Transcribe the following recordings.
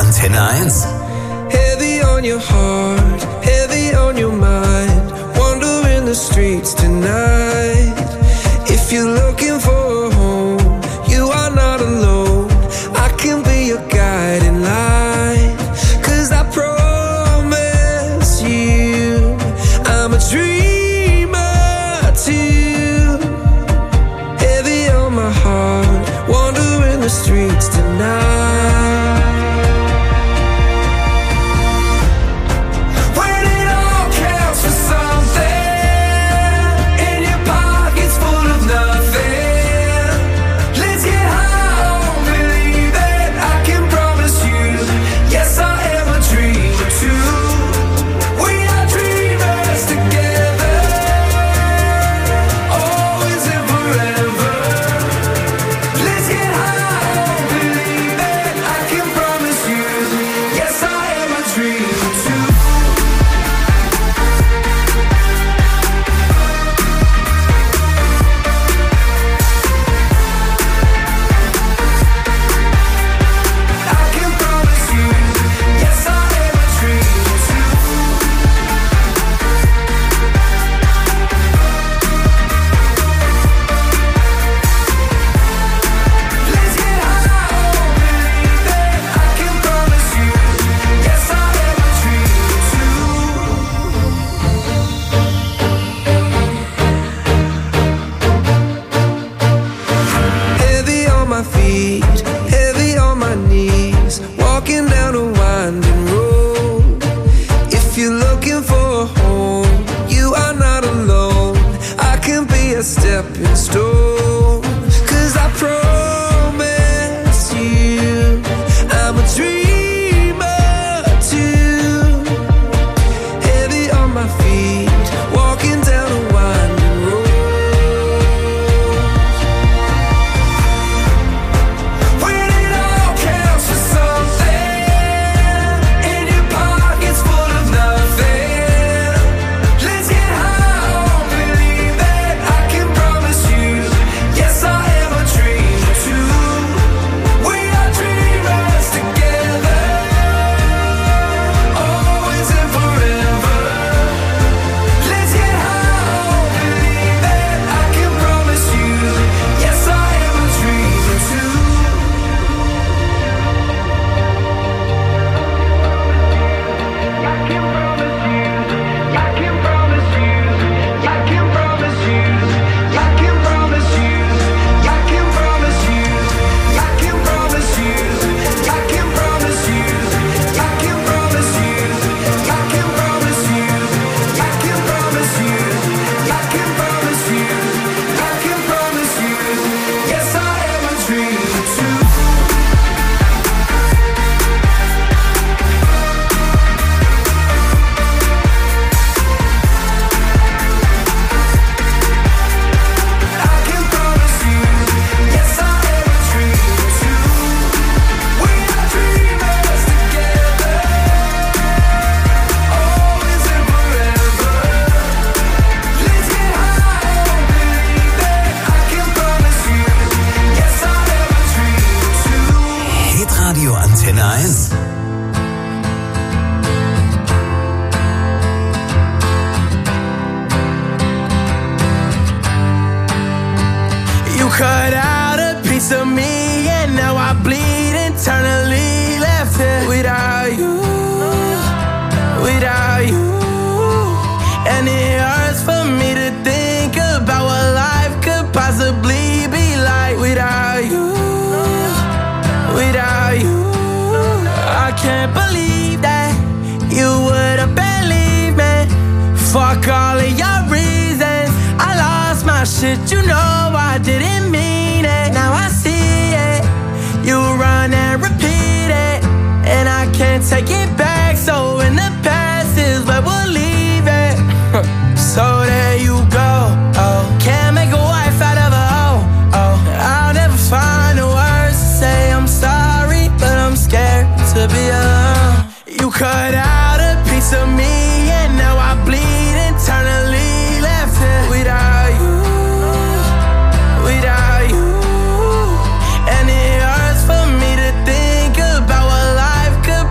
Antenne 1. Heavy on your heart, heavy on your mind. Wandering the streets tonight. If you're looking for a home, you are not alone. I can be your guiding light. 'Cause I promise you, I'm a dreamer too. Heavy on my heart, wandering the streets tonight. Cut out a piece of me and now I bleed internally. Left here without you, without you. And it hurts for me to think about what life could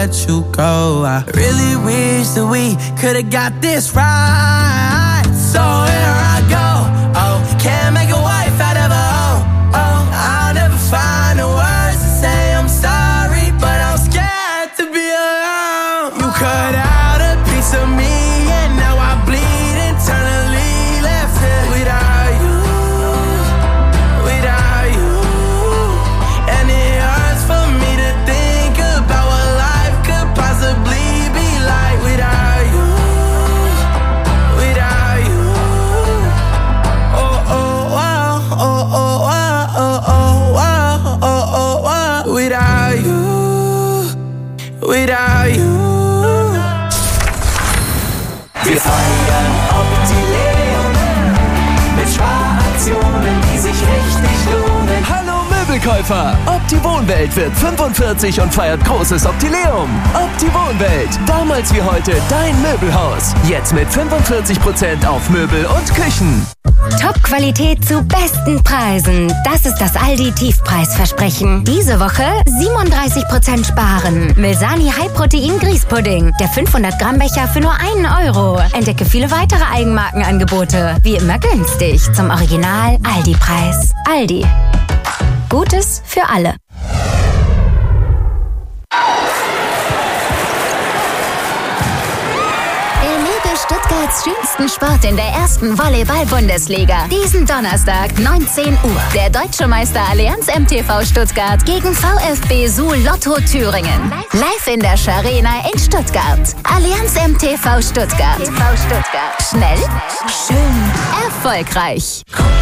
let you go. I really wish that we could've got this right. So here I go. Oh, can't make a wife out of a hoe. Oh, I'll never find the words to say I'm sorry, but I'm scared to be alone. You cut out a piece of me, and now I bleed internally. Left it without you, without you. And it hurts for me to think about what life could possibly be like without you, without you. Oh, oh, wow, oh, oh, wow, oh, oh, wow, oh, oh, wow. Without you, without you. Wir feiern Optileum mit Sparaktionen, die sich richtig lohnen. Hallo Möbelkäufer! Opti-Wohnwelt wird 45 und feiert großes Optileum. Opti-Wohnwelt, damals wie heute dein Möbelhaus. Jetzt mit 45% auf Möbel und Küchen. Top-Qualität zu besten Preisen. Das ist das Aldi-Tiefpreisversprechen. Diese Woche 37% sparen. Milsani High-Protein-Grießpudding. Der 500-Gramm-Becher für nur 1 Euro. Entdecke viele weitere Eigenmarkenangebote. Wie immer günstig. Zum Original Aldi-Preis. Aldi. Gutes für alle. Stuttgarts schönsten Sport in der ersten Volleyball-Bundesliga. Diesen Donnerstag, 19 Uhr. Der Deutsche Meister Allianz MTV Stuttgart gegen VfB Suhl Lotto Thüringen. Live in der Scharena in Stuttgart. Allianz MTV Stuttgart. Schnell, schön, erfolgreich.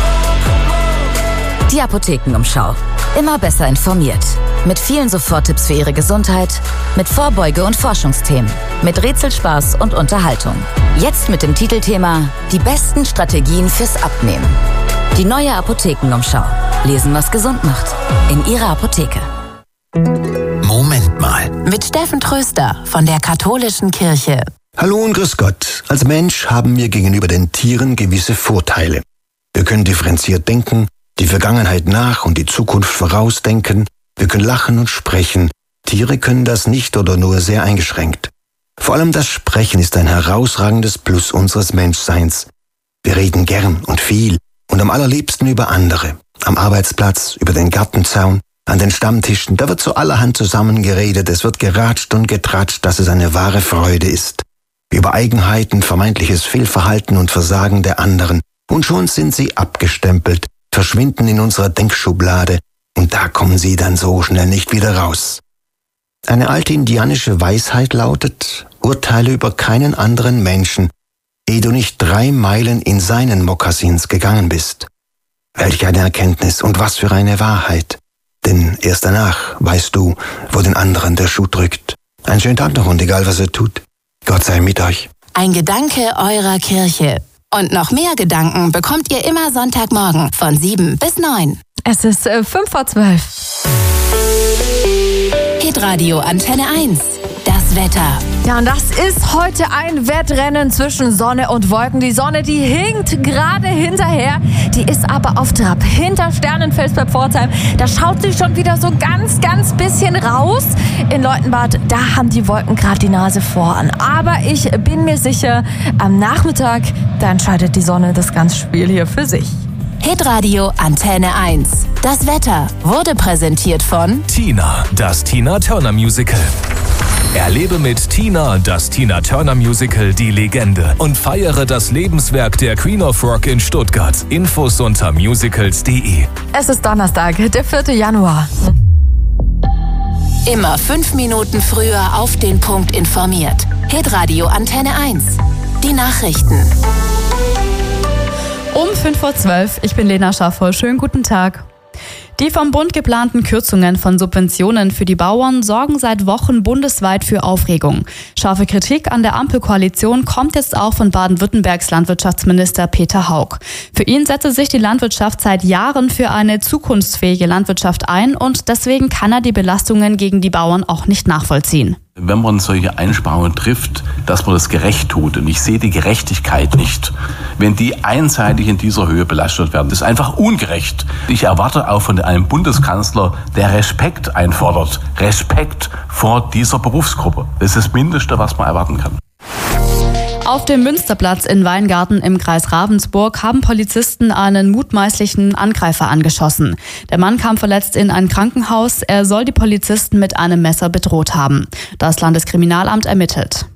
Die Apothekenumschau. Immer besser informiert. Mit vielen Soforttipps für Ihre Gesundheit, mit Vorbeuge- und Forschungsthemen, mit Rätselspaß und Unterhaltung. Jetzt mit dem Titelthema Die besten Strategien fürs Abnehmen. Die neue Apothekenumschau. Lesen, was gesund macht. In Ihrer Apotheke. Moment mal. Mit Steffen Tröster von der Katholischen Kirche. Hallo und grüß Gott. Als Mensch haben wir gegenüber den Tieren gewisse Vorteile. Wir können differenziert denken, die Vergangenheit nach und die Zukunft vorausdenken. Wir können lachen und sprechen. Tiere können das nicht oder nur sehr eingeschränkt. Vor allem das Sprechen ist ein herausragendes Plus unseres Menschseins. Wir reden gern und viel und am allerliebsten über andere. Am Arbeitsplatz, über den Gartenzaun, an den Stammtischen, da wird so allerhand zusammengeredet, es wird geratscht und getratscht, dass es eine wahre Freude ist. Über Eigenheiten, vermeintliches Fehlverhalten und Versagen der anderen. Und schon sind sie abgestempelt, verschwinden in unserer Denkschublade und da kommen sie dann so schnell nicht wieder raus. Eine alte indianische Weisheit lautet, urteile über keinen anderen Menschen, ehe du nicht 3 Meilen in seinen Mokassins gegangen bist. Welch eine Erkenntnis und was für eine Wahrheit. Denn erst danach weißt du, wo den anderen der Schuh drückt. Einen schönen Tag noch und egal was ihr tut, Gott sei mit euch. Ein Gedanke eurer Kirche. Und noch mehr Gedanken bekommt ihr immer Sonntagmorgen von 7 bis 9. Es ist 5:12. Hitradio Antenne 1. Das Wetter. Ja, und das ist heute ein Wettrennen zwischen Sonne und Wolken. Die Sonne, die hinkt gerade hinterher. Die ist aber auf Trab. Hinter Sternenfels bei Pforzheim, da schaut sie schon wieder so ganz bisschen raus. In Leutenbad, da haben die Wolken gerade die Nase voran. Aber ich bin mir sicher, am Nachmittag, da entscheidet die Sonne das ganze Spiel hier für sich. Hitradio Antenne 1. Das Wetter wurde präsentiert von Tina, das Tina Turner Musical. Erlebe mit Tina, das Tina Turner Musical, die Legende und feiere das Lebenswerk der Queen of Rock in Stuttgart. Infos unter musicals.de. Es ist Donnerstag, der 4. Januar. Immer 5 Minuten früher auf den Punkt informiert. Hitradio Antenne 1. Die Nachrichten. Um 5:12 Uhr, ich bin Lena Schaffer. Schönen guten Tag. Die vom Bund geplanten Kürzungen von Subventionen für die Bauern sorgen seit Wochen bundesweit für Aufregung. Scharfe Kritik an der Ampelkoalition kommt jetzt auch von Baden-Württembergs Landwirtschaftsminister Peter Haug. Für ihn setze sich die Landwirtschaft seit Jahren für eine zukunftsfähige Landwirtschaft ein und deswegen kann er die Belastungen gegen die Bauern auch nicht nachvollziehen. Wenn man solche Einsparungen trifft, dass man das gerecht tut. Und ich sehe die Gerechtigkeit nicht, wenn die einseitig in dieser Höhe belastet werden. Das ist einfach ungerecht. Ich erwarte auch von einem Bundeskanzler, der Respekt einfordert. Respekt vor dieser Berufsgruppe. Das ist das Mindeste, was man erwarten kann. Auf dem Münsterplatz in Weingarten im Kreis Ravensburg haben Polizisten einen mutmaßlichen Angreifer angeschossen. Der Mann kam verletzt in ein Krankenhaus. Er soll die Polizisten mit einem Messer bedroht haben. Das Landeskriminalamt ermittelt.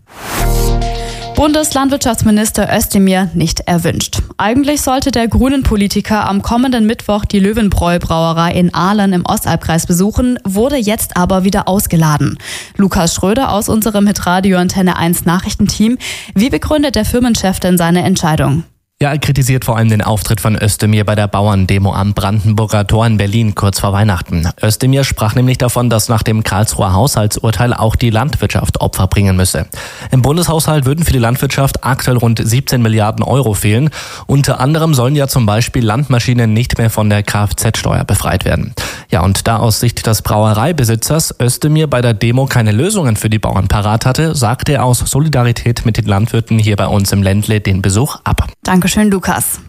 Bundeslandwirtschaftsminister Özdemir nicht erwünscht. Eigentlich sollte der Grünen-Politiker am kommenden Mittwoch die Löwenbräu-Brauerei in Ahlen im Ostalbkreis besuchen, wurde jetzt aber wieder ausgeladen. Lukas Schröder aus unserem Hitradio Antenne 1 Nachrichtenteam. Wie begründet der Firmenchef denn seine Entscheidung? Ja, er kritisiert vor allem den Auftritt von Özdemir bei der Bauerndemo am Brandenburger Tor in Berlin kurz vor Weihnachten. Özdemir sprach nämlich davon, dass nach dem Karlsruher Haushaltsurteil auch die Landwirtschaft Opfer bringen müsse. Im Bundeshaushalt würden für die Landwirtschaft aktuell rund 17 Milliarden Euro fehlen. Unter anderem sollen ja zum Beispiel Landmaschinen nicht mehr von der Kfz-Steuer befreit werden. Ja, und da aus Sicht des Brauereibesitzers Özdemir bei der Demo keine Lösungen für die Bauern parat hatte, sagte er aus Solidarität mit den Landwirten hier bei uns im Ländle den Besuch ab. Dankeschön, Lukas.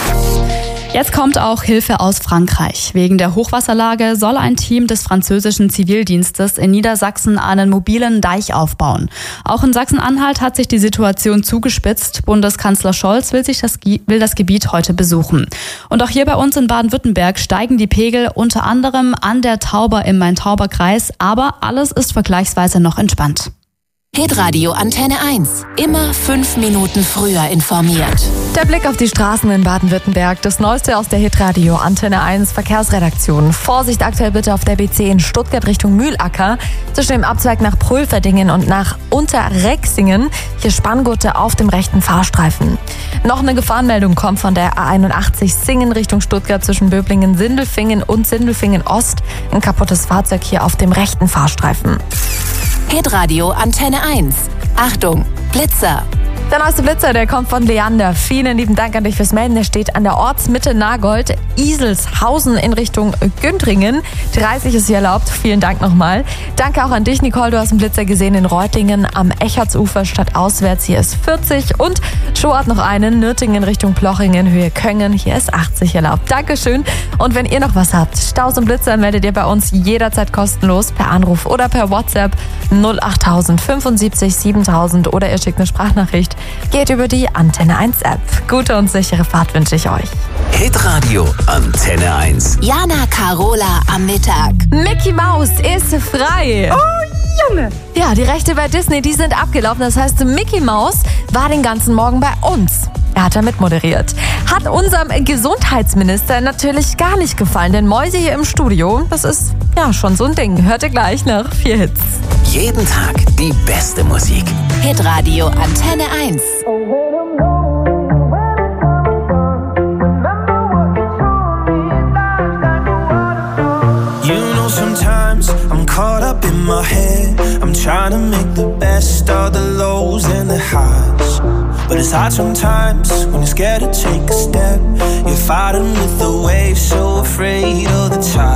Jetzt kommt auch Hilfe aus Frankreich. Wegen der Hochwasserlage soll ein Team des französischen Zivildienstes in Niedersachsen einen mobilen Deich aufbauen. Auch in Sachsen-Anhalt hat sich die Situation zugespitzt. Bundeskanzler Scholz will das Gebiet heute besuchen. Und auch hier bei uns in Baden-Württemberg steigen die Pegel unter anderem an der Tauber im Main-Tauber-Kreis. Aber alles ist vergleichsweise noch entspannt. Hitradio Antenne 1. Immer 5 Minuten früher informiert. Der Blick auf die Straßen in Baden-Württemberg. Das Neueste aus der Hitradio Antenne 1 Verkehrsredaktion. Vorsicht aktuell bitte auf der BC in Stuttgart Richtung Mühlacker. Zwischen dem Abzweig nach Prülferdingen und nach Unterrexingen. Hier Spanngurte auf dem rechten Fahrstreifen. Noch eine Gefahrenmeldung kommt von der A81 Singen Richtung Stuttgart zwischen Böblingen-Sindelfingen und Sindelfingen-Ost. Ein kaputtes Fahrzeug hier auf dem rechten Fahrstreifen. Hitradio Antenne 1. Achtung, Blitzer. Der neueste Blitzer, der kommt von Leander. Vielen lieben Dank an dich fürs Melden. Der steht an der Ortsmitte Nagold, Iselshausen in Richtung Güntringen. 30 ist hier erlaubt. Vielen Dank nochmal. Danke auch an dich, Nicole. Du hast einen Blitzer gesehen in Reutlingen am Echartsufer statt auswärts. Hier ist 40. Und Joe hat noch einen. Nürtingen Richtung Plochingen, Höhe Köngen. Hier ist 80 erlaubt. Dankeschön. Und wenn ihr noch was habt, Staus und Blitzer, meldet ihr bei uns jederzeit kostenlos per Anruf oder per WhatsApp 08000 75 7000 oder ihr schickt eine Sprachnachricht. Geht über die Antenne 1 App. Gute und sichere Fahrt wünsche ich euch. Hitradio Antenne 1. Jana Carola am Mittag. Mickey Mouse ist frei. Oh, Junge. Ja, die Rechte bei Disney, die sind abgelaufen. Das heißt, Mickey Mouse war den ganzen Morgen bei uns. Er hat da mitmoderiert. Hat unserem Gesundheitsminister natürlich gar nicht gefallen, denn Mäuse hier im Studio, das ist ja schon so ein Ding. Hört ihr gleich nach 4 Hits. Jeden Tag die beste Musik. Hitradio Antenne 1. You know sometimes I'm caught up in my head. I'm trying to make the best of the lows and the highs. But it's hard sometimes when you're scared to take a step. You're fighting with the waves, so afraid of the tide.